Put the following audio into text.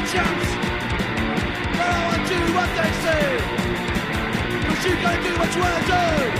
chance. But I won't do what they say. But you gotta do what you wanna do.